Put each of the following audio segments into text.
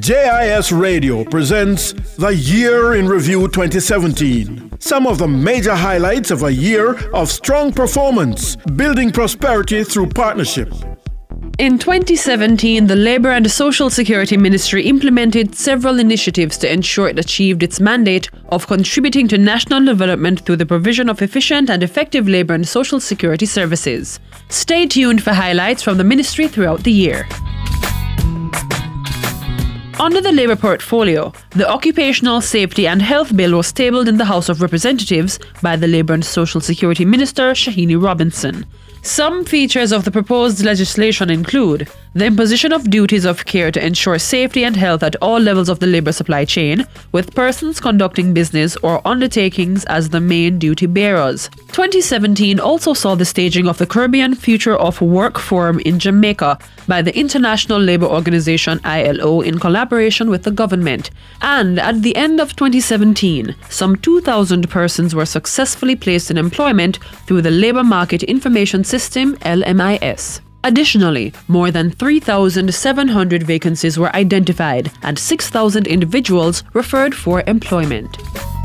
JIS Radio presents The Year in Review 2017. Some of the major highlights of a year of strong performance, building prosperity through partnership. In 2017, the Labour and Social Security Ministry implemented several initiatives to ensure it achieved its mandate of contributing to national development through the provision of efficient and effective labour and social security services. Stay tuned for highlights from the ministry throughout the year. Under the Labour portfolio, the Occupational Safety and Health Bill was tabled in the House of Representatives by the Labour and Social Security Minister, Shahini Robinson. Some features of the proposed legislation include the imposition of duties of care to ensure safety and health at all levels of the labour supply chain, with persons conducting business or undertakings as the main duty bearers. 2017 also saw the staging of the Caribbean Future of Work Forum in Jamaica by the International Labour Organization ILO in collaboration with the government. And at the end of 2017, some 2,000 persons were successfully placed in employment through the Labour Market Information System LMIS. Additionally, more than 3,700 vacancies were identified and 6,000 individuals referred for employment.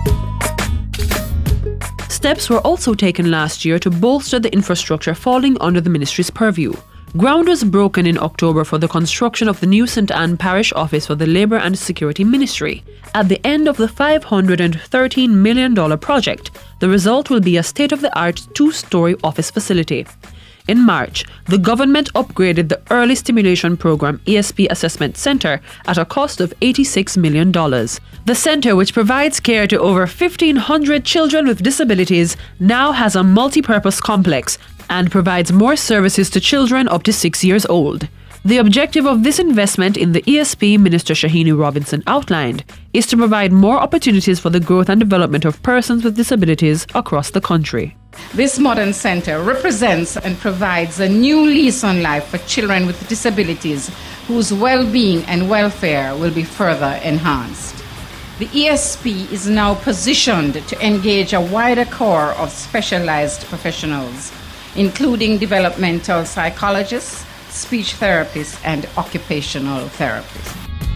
Steps were also taken last year to bolster the infrastructure falling under the ministry's purview. Ground was broken in October for the construction of the new St. Anne Parish Office for the Labour and Security Ministry. At the end of the $513 million project, the result will be a state-of-the-art two-story office facility. In March, the government upgraded the Early Stimulation Program ESP Assessment Center at a cost of $86 million. The center, which provides care to over 1,500 children with disabilities, now has a multi-purpose complex and provides more services to children up to 6 years old. The objective of this investment in the ESP, Minister Shahini Robinson outlined, is to provide more opportunities for the growth and development of persons with disabilities across the country. This modern center represents and provides a new lease on life for children with disabilities whose well-being and welfare will be further enhanced. The ESP is now positioned to engage a wider core of specialized professionals, including developmental psychologists, speech therapists, and occupational therapists.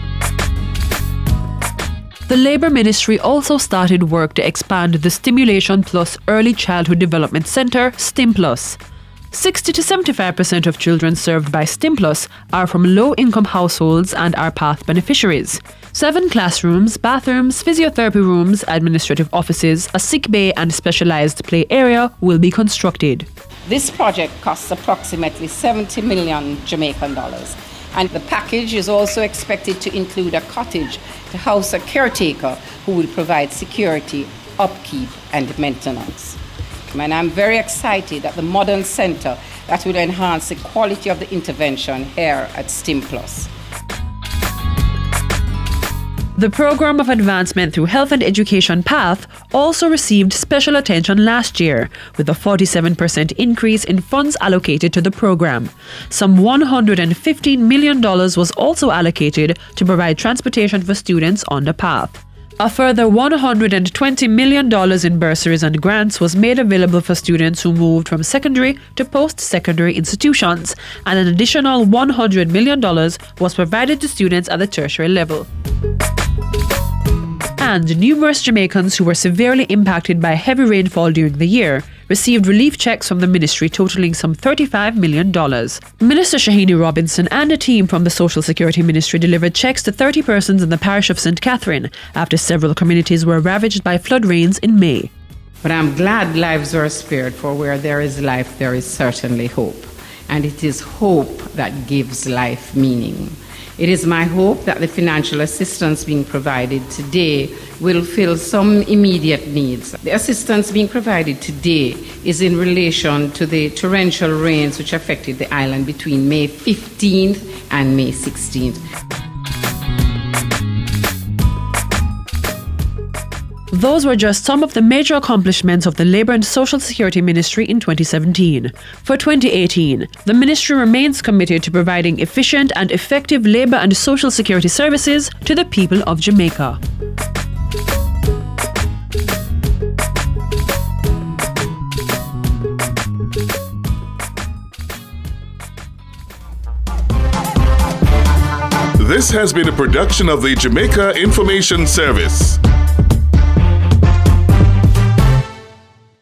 The Labour Ministry also started work to expand the Stimulation Plus Early Childhood Development Centre, StimPlus. 60 to 75% of children served by StimPlus are from low-income households and are PATH beneficiaries. 7 classrooms, bathrooms, physiotherapy rooms, administrative offices, a sick bay and specialised play area will be constructed. This project costs approximately 70 million Jamaican dollars, and the package is also expected to include a cottage to house a caretaker who will provide security, upkeep, and maintenance. And I'm very excited at the modern centre that will enhance the quality of the intervention here at StimPlus. The Programme of Advancement through Health and Education PATH also received special attention last year, with a 47% increase in funds allocated to the programme. Some $115 million was also allocated to provide transportation for students on the PATH. A further $120 million in bursaries and grants was made available for students who moved from secondary to post-secondary institutions, and an additional $100 million was provided to students at the tertiary level. And numerous Jamaicans who were severely impacted by heavy rainfall during the year received relief checks from the ministry totaling some $35 million. Minister Shahini Robinson and a team from the Social Security Ministry delivered checks to 30 persons in the parish of St. Catherine after several communities were ravaged by flood rains in May. But I'm glad lives were spared, for where there is life, there is certainly hope. And it is hope that gives life meaning. It is my hope that the financial assistance being provided today will fill some immediate needs. The assistance being provided today is in relation to the torrential rains which affected the island between May 15th and May 16th. Those were just some of the major accomplishments of the Labour and Social Security Ministry in 2017. For 2018, the ministry remains committed to providing efficient and effective labour and social security services to the people of Jamaica. This has been a production of the Jamaica Information Service.